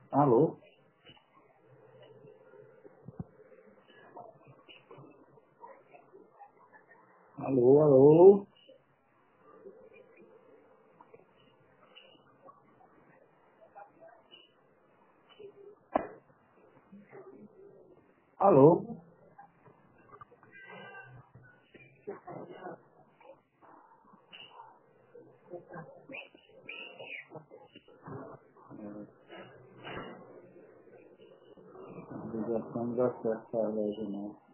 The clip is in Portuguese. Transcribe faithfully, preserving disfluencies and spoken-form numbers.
Alô? Alô, alô? Alô? A ligação não dá certo a loja, não.